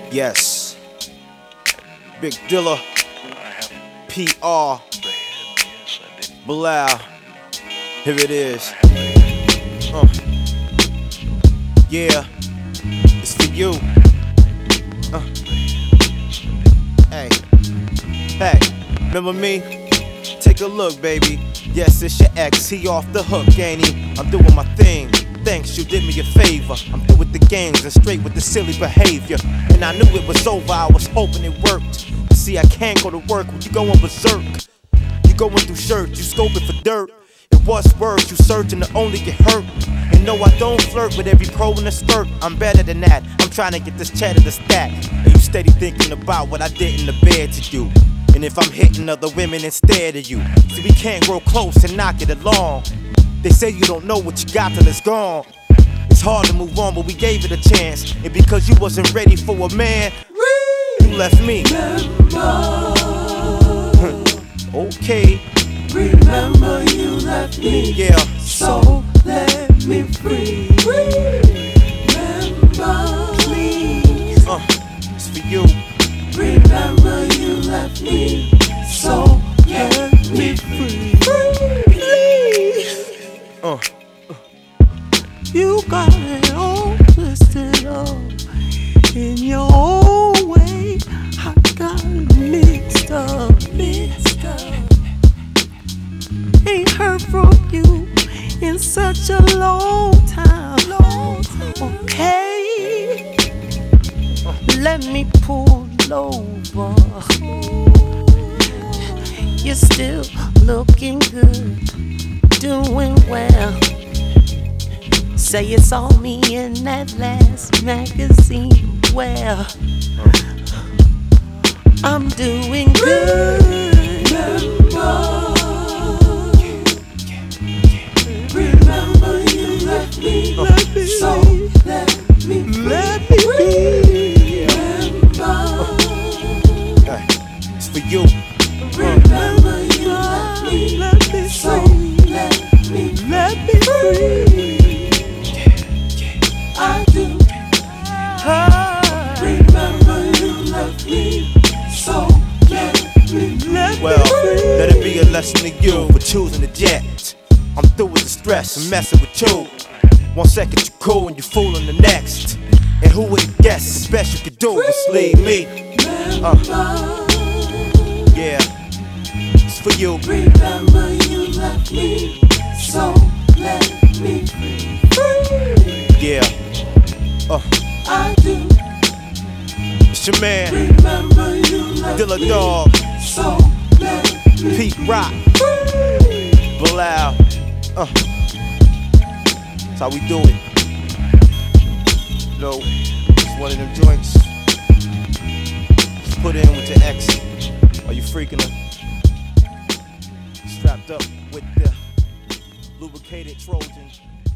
Yes. Big Dilla, PR, Bilal. Here it is. Yeah, it's for you. Hey, remember me? Take a look, baby. Yes, it's your ex, he off the hook, ain't he? I'm doing my thing. Thanks, you did me a favor. I'm through with the games and straight with the silly behavior. And I knew it was over, I was hoping it worked. See, I can't go to work when you going berserk. You going through shirts, you scoping for dirt. It was worse, you searching to only get hurt. And no, I don't flirt with every pro in the skirt. I'm better than that, I'm trying to get this cheddar to stack. And you steady thinking about what I did in the bed to you. And if I'm hitting other women instead of you. See, we can't grow close and not get along. They say you don't know what you got till it's gone. It's hard to move on, but we gave it a chance. And because you wasn't ready for a man, you left me. Okay. Remember you left me. Yeah. So let me free. Remember, please. It's for you. Remember you left me. So let me free. Please. You got it all twisted up in your own way. I got it mixed up. Ain't heard from you in such a long time. Okay, let me pull over. You're still looking good, doing well. Say it's all me in that last magazine. Well, I'm doing good. Remember you left me, so let me free. Remember, it's for you. Remember you left me, so let me free. I do. Remember you left me, so let me free. Well, let it be a lesson to you for choosing the jet. I'm through with the stress and messing with you. 1 second you cool and you fooling the next. And who would have guessed the best you could do was leave me? Yeah, it's for you. Remember you left me, so let me free. Yeah, I do. it's your man, Remember you left Dilla me, Dog, so let me Pete Rock, Bilal. That's how we do it. You know, it's one of them joints. Just put in with your ex while you freaking her. Strapped up with the lubricated Trojan.